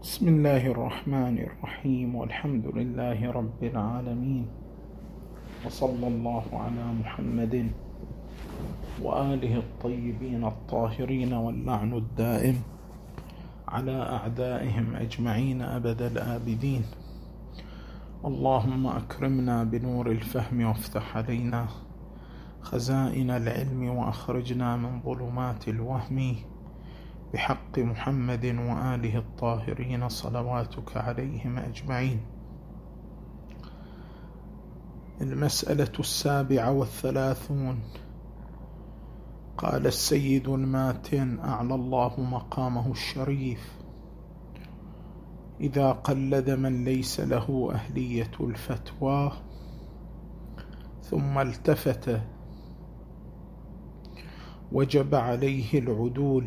بسم الله الرحمن الرحيم، والحمد لله رب العالمين، وصلى الله على محمد وآله الطيبين الطاهرين، واللعن الدائم على أعدائهم أجمعين أبد الآبدين. اللهم أكرمنا بنور الفهم وافتح علينا خزائن العلم، وأخرجنا من ظلمات الوهم بحق محمد وآله الطاهرين صلواتك عليهم أجمعين. المسألة 37. قال السيد الماتن أعلى الله مقامه الشريف: إذا قلد من ليس له أهلية الفتوى ثم التفت وجب عليه العدول،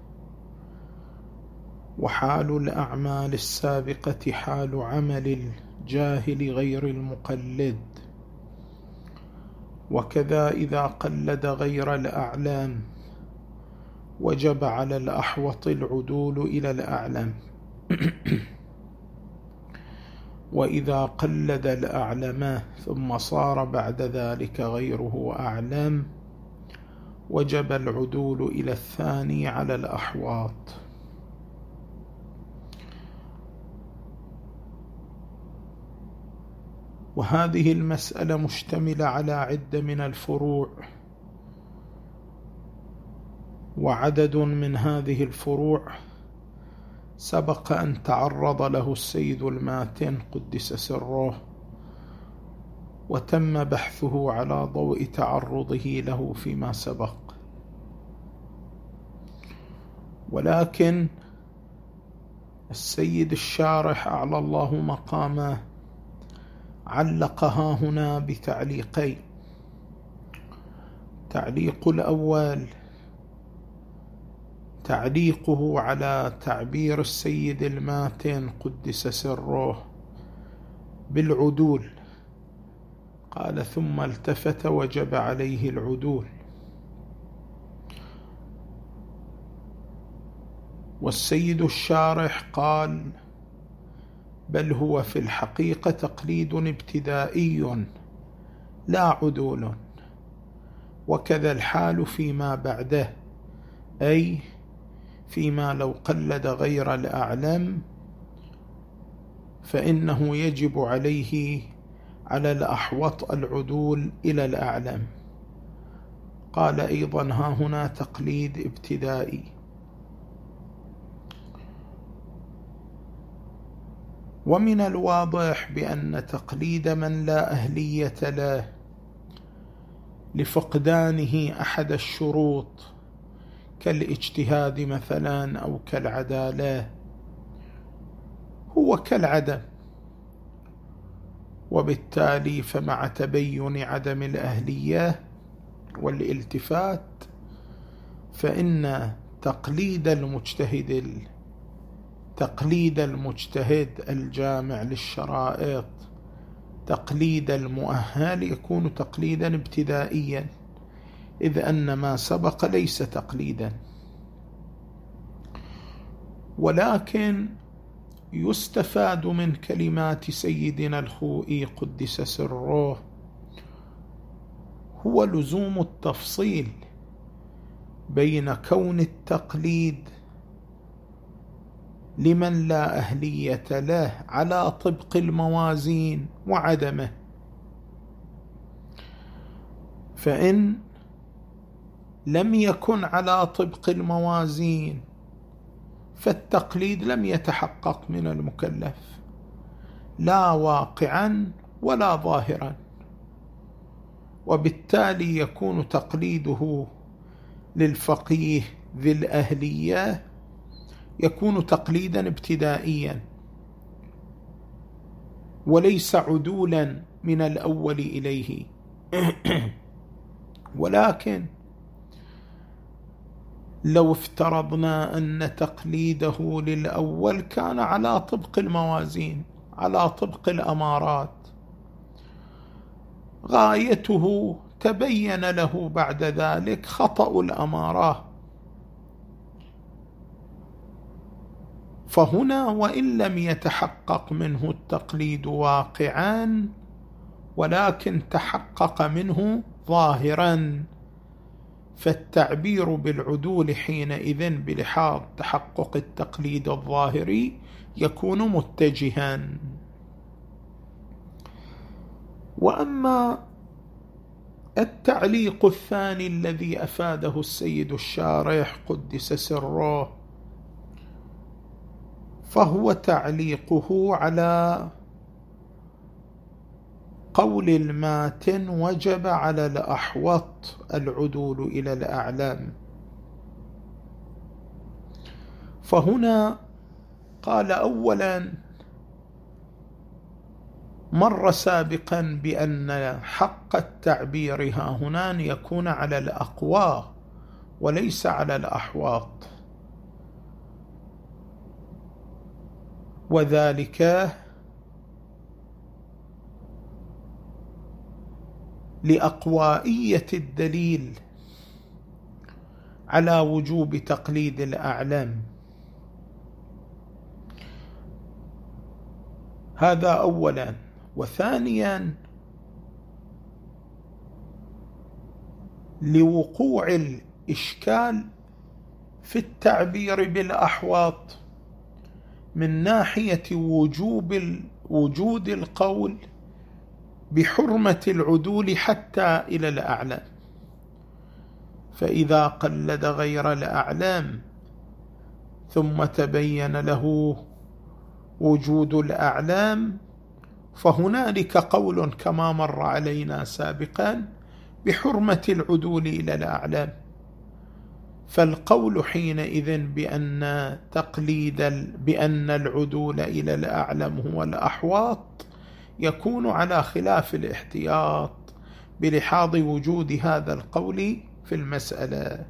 وحال الأعمال السابقة حال عمل الجاهل غير المقلد، وكذا إذا قلد غير الأعلام وجب على الأحوط العدول إلى الأعلم، وإذا قلد الأعلم ثم صار بعد ذلك غيره أعلم وجب العدول إلى الثاني على الأحواط. وهذه المسألة مشتملة على عدة من الفروع، وعدد من هذه الفروع سبق أن تعرض له السيد الماتن قدس سره، وتم بحثه على ضوء تعرضه له فيما سبق، ولكن السيد الشارح أعلى الله مقامه علقها هنا بتعليقين. تعليق الأول تعليقه على تعبير السيد الماتن قدس سره بالعدول، قال ثم التفت وجب عليه العدول، والسيد الشارح قال بل هو في الحقيقة تقليد ابتدائي لا عدول، وكذا الحال فيما بعده، أي فيما لو قلد غير الأعلم فإنه يجب عليه على الأحوط العدول إلى الأعلم. قال أيضا ها هنا تقليد ابتدائي. ومن الواضح بأن تقليد من لا أهلية له لفقدانه أحد الشروط كالاجتهاد مثلا أو كالعدالة هو كالعدم، وبالتالي فمع تبين عدم الأهلية والالتفات فإن تقليد المجتهد الجامع للشرائط تقليد المؤهل يكون تقليدا ابتدائيا، إذ أن ما سبق ليس تقليدا. ولكن يستفاد من كلمات سيدنا الخوئي قدس سره هو لزوم التفصيل بين كون التقليد لمن لا أهلية له على طبق الموازين وعدمه، فإن لم يكن على طبق الموازين فالتقليد لم يتحقق من المكلف لا واقعا ولا ظاهرا، وبالتالي يكون تقليده للفقيه ذي الأهلية يكون تقليدا ابتدائيا وليس عدولا من الأول إليه. ولكن لو افترضنا أن تقليده للأول كان على طبق الموازين على طبق الأمارات، غايته تبين له بعد ذلك خطأ الأمارة، فهنا وإن لم يتحقق منه التقليد واقعا ولكن تحقق منه ظاهرا، فالتعبير بالعدول حينئذ بلحاظ تحقق التقليد الظاهري يكون متجها. وأما التعليق الثاني الذي أفاده السيد الشارح قدس سره، فهو تعليقه على قول الماتن وجب على الأحوط العدول إلى الأعلام. فهنا قال أولا مر سابقا بأن حق التعبير ها هنا أن يكون على الأقوى وليس على الأحواط، وذلك لأقوائية الدليل على وجوب تقليد الأعلام. هذا أولا. وثانيا لوقوع الإشكال في التعبير بالأحواط من ناحية وجود القول بحرمة العدول حتى إلى الأعلام، فإذا قلد غير الأعلام ثم تبين له وجود الأعلام فهنالك قول كما مر علينا سابقا بحرمة العدول إلى الأعلام. فالقول حينئذ بأن العدول إلى الأعلم هو الأحواط يكون على خلاف الاحتياط بلحاظ وجود هذا القول في المسألة،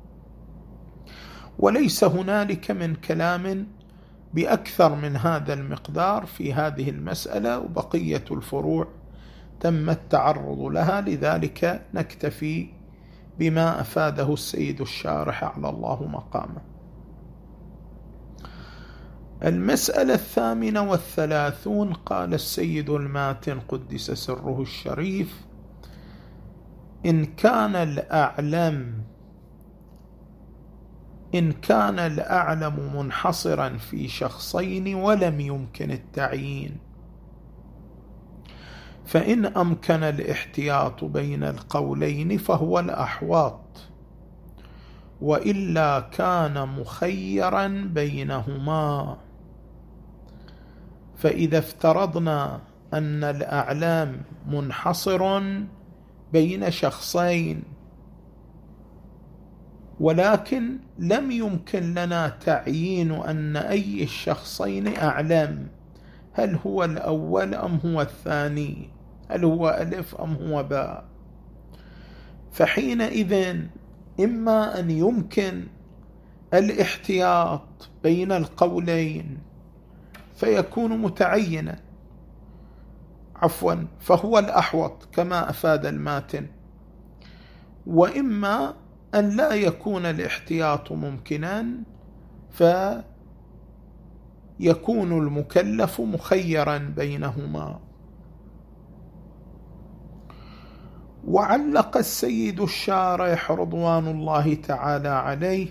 وليس هنالك من كلام بأكثر من هذا المقدار في هذه المسألة، وبقية الفروع تم التعرض لها، لذلك نكتفي بما أفاده السيد الشارح على الله مقامه. المسألة 38 قال السيد الماتن قدس سره الشريف: إن كان الأعلم منحصرا في شخصين ولم يمكن التعيين، فإن أمكن الاحتياط بين القولين فهو الأحواط، وإلا كان مخيرا بينهما. فإذا افترضنا أن الأعلام منحصر بين شخصين ولكن لم يمكن لنا تعيين أن أي الشخصين أعلم، هل هو الأول أم هو الثاني، هل هو ألف أم هو باء، فحينئذ إما أن يمكن الاحتياط بين القولين فيكون متعينا، فهو الأحوط كما أفاد الماتن، وإما أن لا يكون الاحتياط ممكنا فيكون المكلف مخيرا بينهما. وعلق السيد الشارح رضوان الله تعالى عليه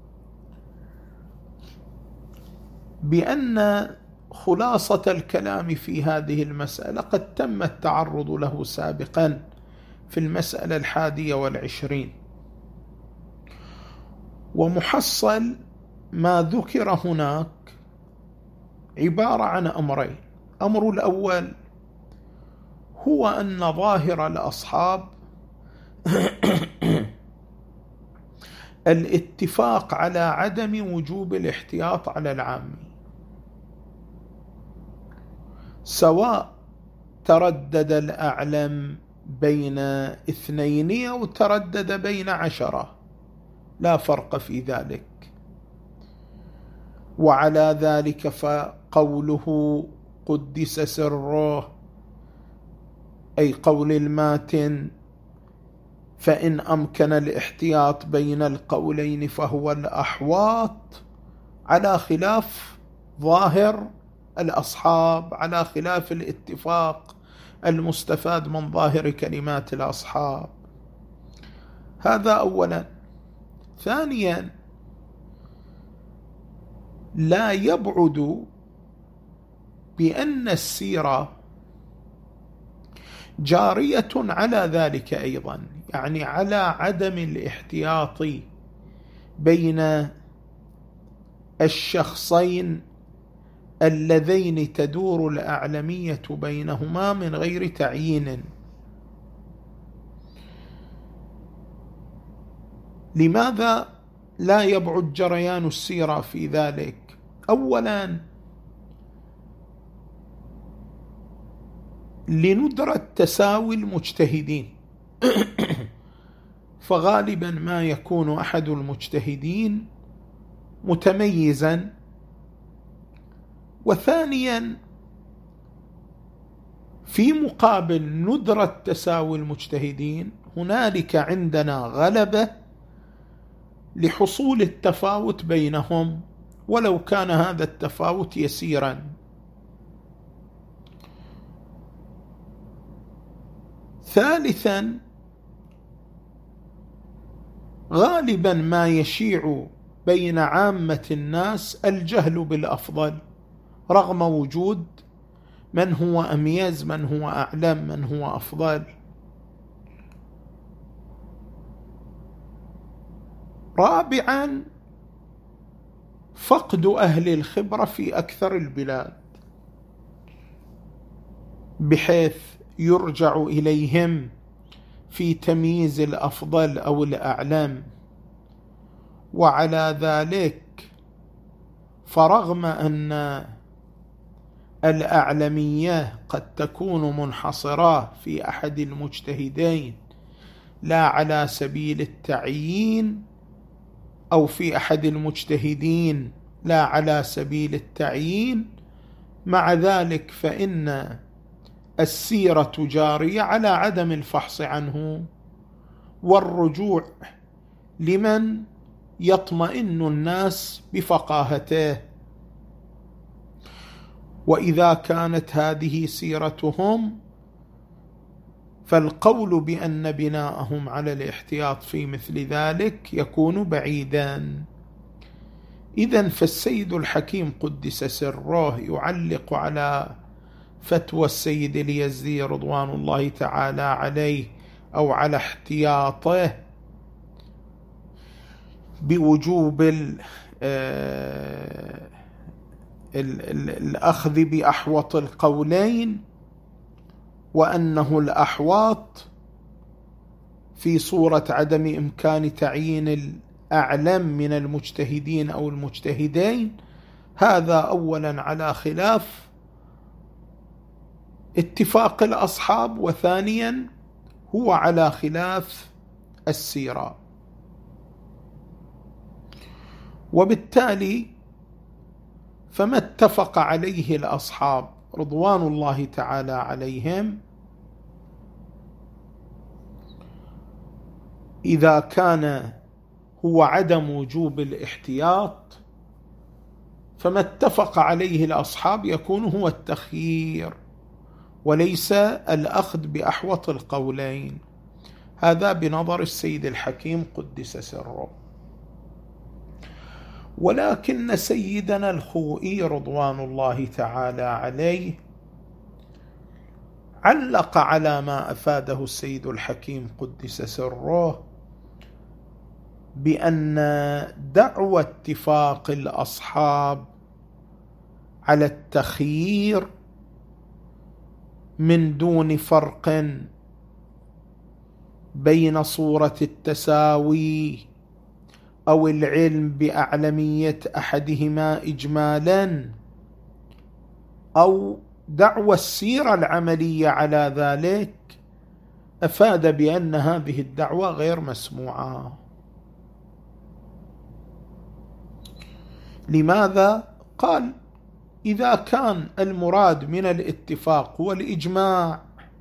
بأن خلاصة الكلام في هذه المسألة قد تم التعرض له سابقا في المسألة 21، ومحصل ما ذكر هناك عبارة عن أمرين. الأمر الأول هو أن ظاهر الأصحاب الاتفاق على عدم وجوب الاحتياط على العامي، سواء تردد الأعلم بين 2 أو تردد بين 10، لا فرق في ذلك. وعلى ذلك فقوله قدس سره أي قول الماتن فإن أمكن الاحتياط بين القولين فهو الأحواط على خلاف ظاهر الأصحاب على خلاف الاتفاق المستفاد من ظاهر كلمات الأصحاب. هذا أولا. ثانيا، لا يبعد بأن السيرة جارية على ذلك أيضا، يعني على عدم الاحتياط بين الشخصين اللذين تدور الأعلمية بينهما من غير تعيين. لماذا لا يبعد جريان السيرة في ذلك؟ أولا، لندرة تساوي المجتهدين، فغالبا ما يكون أحد المجتهدين متميزا. وثانيا، في مقابل ندرة تساوي المجتهدين هنالك عندنا غلبة لحصول التفاوت بينهم ولو كان هذا التفاوت يسيرا. ثالثا، غالبا ما يشيع بين عامة الناس الجهل بالأفضل، رغم وجود من هو أميز، من هو أعلم، من هو أفضل. رابعا، فقد أهل الخبرة في أكثر البلاد، بحيث يرجع إليهم في تمييز الأفضل أو الأعلم. وعلى ذلك فرغم أن الأعلمية قد تكون منحصرة في أحد المجتهدين لا على سبيل التعيين، أو في أحد المجتهدين لا على سبيل التعيين، مع ذلك فإن السيرة جارية على عدم الفحص عنه والرجوع لمن يطمئن الناس بفقاهته. وإذا كانت هذه سيرتهم فالقول بأن بناءهم على الاحتياط في مثل ذلك يكون بعيدا. إذن فالسيد الحكيم قدس سره يعلق على فتوى السيد اليزدي رضوان الله تعالى عليه أو على احتياطه بوجوب الأخذ بأحوط القولين، وأنه الأحوط في صورة عدم إمكان تعيين الأعلم من المجتهدين أو المجتهدين. هذا أولا على خلاف اتفاق الأصحاب، وثانيا هو على خلاف السيرة. وبالتالي فما اتفق عليه الأصحاب رضوان الله تعالى عليهم إذا كان هو عدم وجوب الاحتياط، فما اتفق عليه الأصحاب يكون هو التخيير وليس الأخذ بأحوط القولين. هذا بنظر السيد الحكيم قدس سره. ولكن سيدنا الخوئي رضوان الله تعالى عليه علق على ما أفاده السيد الحكيم قدس سره بأن دعوى اتفاق الأصحاب على التخيير من دون فرق بين صورة التساوي أو العلم بأعلمية أحدهما إجمالا أو دعوى السيرة العملية على ذلك، أفاد بأن هذه الدعوة غير مسموعة. لماذا؟ قال: إذا كان المراد من الاتفاق هو الإجماع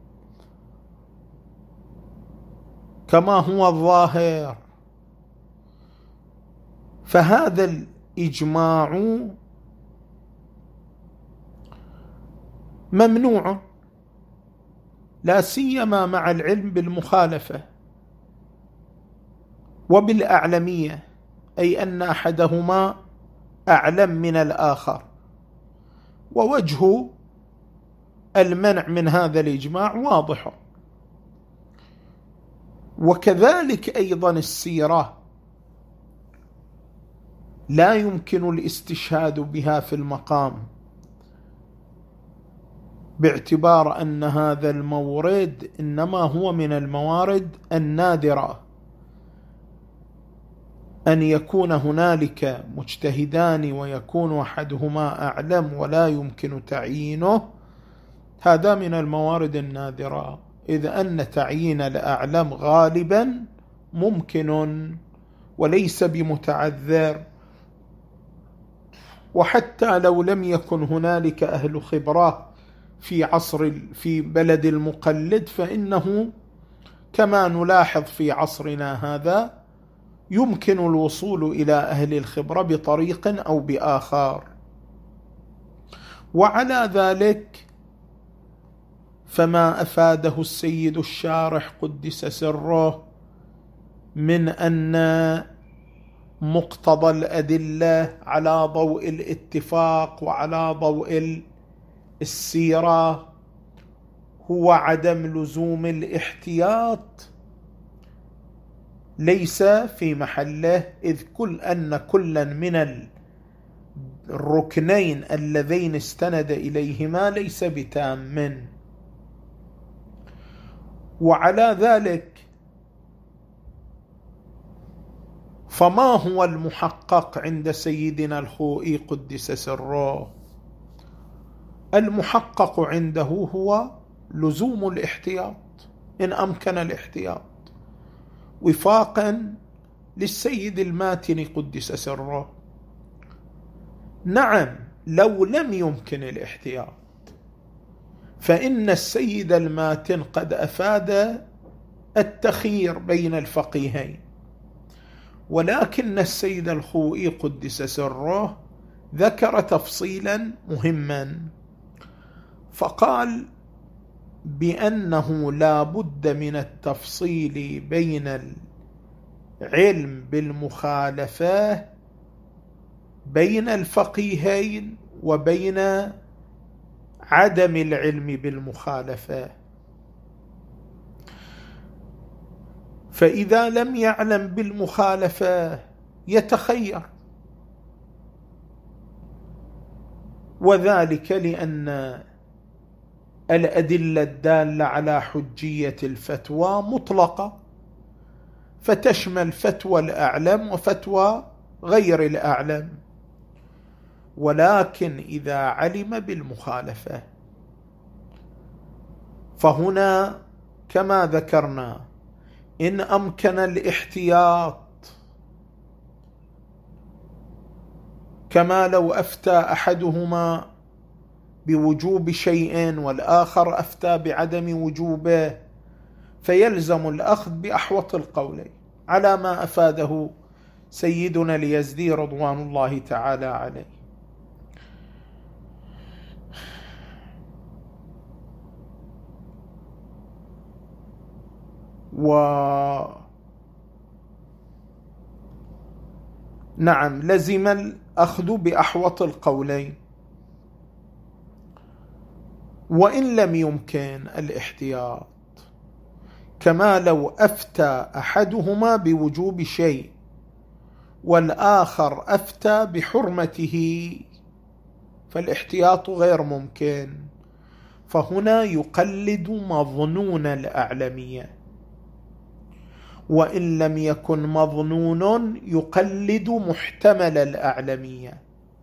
كما هو الظاهر، فهذا الإجماع ممنوع، لا سيما مع العلم بالمخالفة وبالأعلمية، أي أن أحدهما أعلم من الآخر. ووجه المنع من هذا الإجماع واضح. وكذلك أيضا السيرة لا يمكن الاستشهاد بها في المقام، باعتبار أن هذا المورد إنما هو من الموارد النادرة، أن يكون هنالك مجتهدان ويكون أحدهما أعلم ولا يمكن تعيينه، هذا من الموارد النادرة، إذ أن تعيين الأعلم غالبا ممكن وليس بمتعذر. وحتى لو لم يكن هنالك أهل خبرة في بلد المقلد، فإنه كما نلاحظ في عصرنا هذا يمكن الوصول إلى أهل الخبرة بطريق أو بآخر. وعلى ذلك فما أفاده السيد الشارح قدس سره من أن مقتضى الأدلة على ضوء الاتفاق وعلى ضوء السيرة هو عدم لزوم الاحتياط، ليس في محله، إذ كلا من الركنين اللذين استند إليهما ليس بتام. وعلى ذلك فما هو المحقق عند سيدنا الخوئي قدس سره؟ المحقق عنده هو لزوم الاحتياط إن أمكن الاحتياط، وفاقا للسيد الماتن قدس سره. نعم، لو لم يمكن الاحتياط فإن السيد الماتن قد أفاد التخيير بين الفقيهين، ولكن السيد الخوئي قدس سره ذكر تفصيلا مهما، فقال بأنه لا بد من التفصيل بين العلم بالمخالفة بين الفقيهين وبين عدم العلم بالمخالفة. فإذا لم يعلم بالمخالفة يتخير، وذلك لأن الأدلة الدالة على حجية الفتوى مطلقة، فتشمل فتوى الأعلم وفتوى غير الأعلم، ولكن إذا علم بالمخالفة فهنا كما ذكرنا إن أمكن الاحتياط، كما لو أفتى أحدهما بوجوب شيء والآخر أفتى بعدم وجوبه، فيلزم الأخذ بأحوط القولين على ما أفاده سيدنا اليزدي رضوان الله تعالى عليه. نعم، لزم الأخذ بأحوط القولين، وإن لم يمكن الاحتياط، كما لو أفتى أحدهما بوجوب شيء والآخر أفتى بحرمته، فالاحتياط غير ممكن، فهنا يقلد مظنون الأعلمية، وإن لم يكن مظنون يقلد محتمل الأعلمية.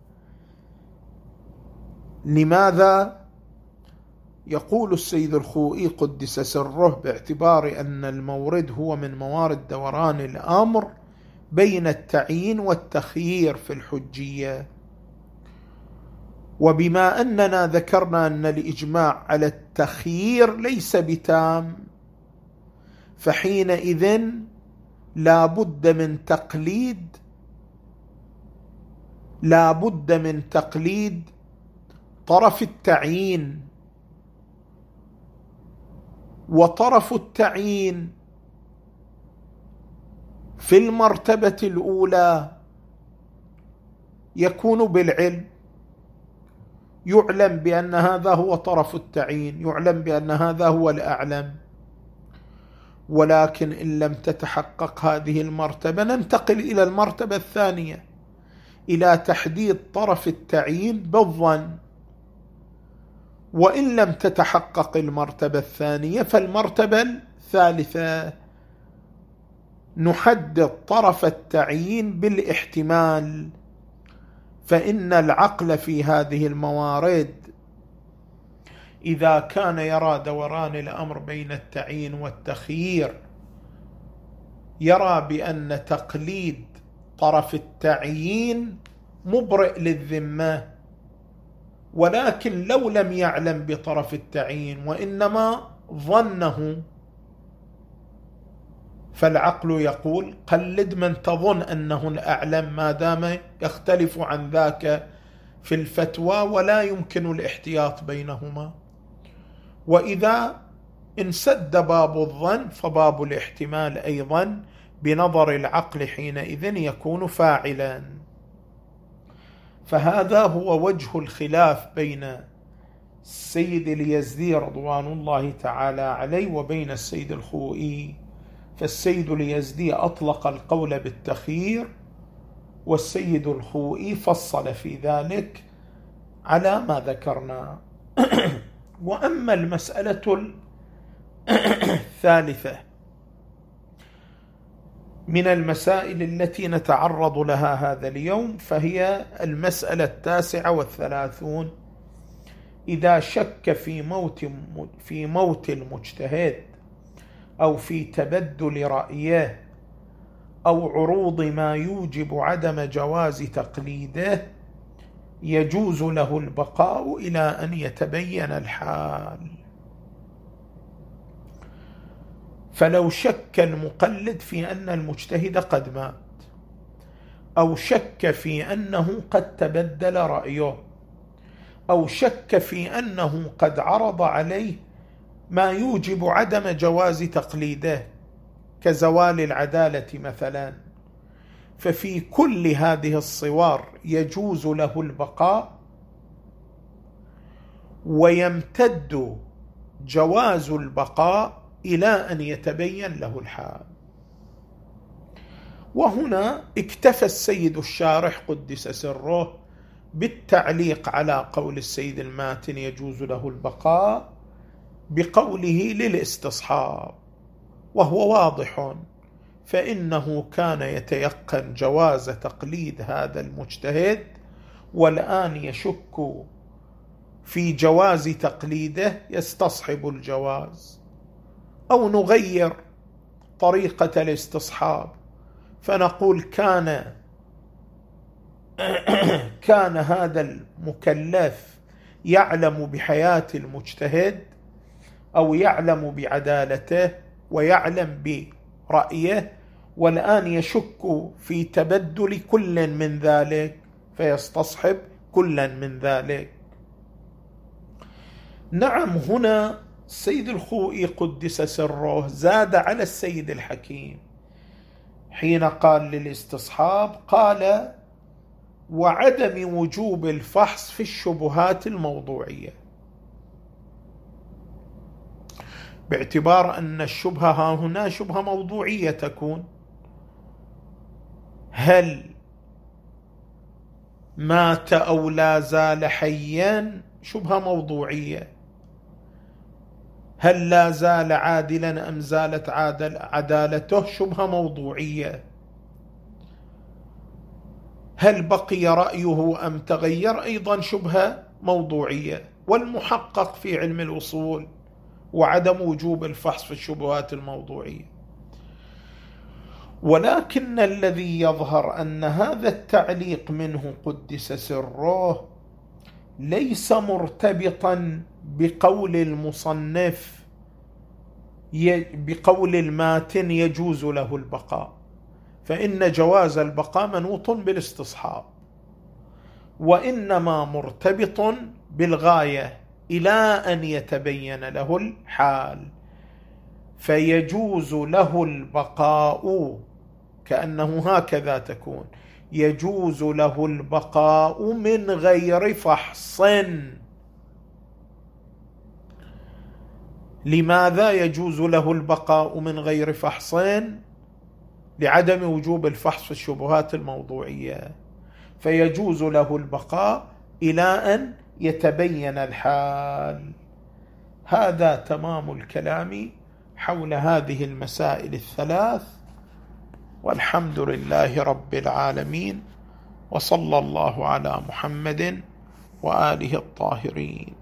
لماذا؟ يقول السيد الخوئي قدس سره باعتبار أن المورد هو من موارد دوران الأمر بين التعيين والتخيير في الحجية، وبما أننا ذكرنا أن الإجماع على التخيير ليس بتام، فحينئذ لا بد من تقليد طرف التعيين وطرف التعيين في المرتبة الأولى يكون بالعلم، يعلم بأن هذا هو طرف التعيين، يعلم بأن هذا هو الأعلم. ولكن إن لم تتحقق هذه المرتبة ننتقل إلى المرتبة الثانية، إلى تحديد طرف التعيين بالظن. وإن لم تتحقق المرتبة الثانية فالمرتبة الثالثة نحدد طرف التعيين بالاحتمال. فإن العقل في هذه الموارد إذا كان يرى دوران الأمر بين التعيين والتخيير يرى بأن تقليد طرف التعيين مبرئ للذمة، ولكن لو لم يعلم بطرف التعيين وإنما ظنه فالعقل يقول قلد من تظن أنه الأعلم ما دام يختلف عن ذاك في الفتوى ولا يمكن الاحتياط بينهما. وإذا انسد باب الظن فباب الاحتمال أيضا بنظر العقل حينئذ يكون فاعلا. فهذا هو وجه الخلاف بين السيد اليزدي رضوان الله تعالى عليه وبين السيد الخوئي. فالسيد اليزدي أطلق القول بالتخيير، والسيد الخوئي فصل في ذلك على ما ذكرنا. وأما المسألة الثالثة من المسائل التي نتعرض لها هذا اليوم فهي المسألة 39. إذا شك في موت المجتهد أو في تبدل رأيه أو عروض ما يوجب عدم جواز تقليده يجوز له البقاء إلى أن يتبين الحال. فلو شك المقلد في أن المجتهد قد مات، أو شك في أنه قد تبدل رأيه، أو شك في أنه قد عرض عليه ما يوجب عدم جواز تقليده كزوال العدالة مثلا، ففي كل هذه الصور يجوز له البقاء، ويمتد جواز البقاء إلى أن يتبين له الحال. وهنا اكتفى السيد الشارح قدس سره بالتعليق على قول السيد الماتن يجوز له البقاء بقوله للاستصحاب، وهو واضح، فإنه كان يتيقن جواز تقليد هذا المجتهد والآن يشك في جواز تقليده يستصحب الجواز. أو نغير طريقة الاستصحاب فنقول كان هذا المكلف يعلم بحياة المجتهد أو يعلم بعدالته ويعلم برأيه، والآن يشك في تبدل كل من ذلك فيستصحب كل من ذلك. نعم، هنا السيد الخوئي قدس سره زاد على السيد الحكيم حين قال للاستصحاب، قال وعدم وجوب الفحص في الشبهات الموضوعية، باعتبار أن الشبهة هنا شبهة موضوعية تكون. هل مات أو لا زال حيا؟ شبهة موضوعية. هل لا زال عادلا أم زالت عدالته؟ شبهة موضوعية. هل بقي رأيه أم تغير؟ أيضا شبهة موضوعية. والمحقق في علم الأصول وعدم وجوب الفحص في الشبهات الموضوعية. ولكن الذي يظهر أن هذا التعليق منه قدس سره ليس مرتبطا بقول المصنف بقول الماتن يجوز له البقاء، فإن جواز البقاء منوط بالاستصحاب، وإنما مرتبط بالغاية إلى أن يتبين له الحال. فيجوز له البقاء، كأنه هكذا تكون، يجوز له البقاء من غير فحص. لماذا يجوز له البقاء من غير فحص؟ لعدم وجوب الفحص في الشبهات الموضوعية، فيجوز له البقاء إلى أن يتبين الحال. هذا تمام الكلام حول هذه المسائل الثلاث، والحمد لله رب العالمين، وصلى الله على محمد وآله الطاهرين.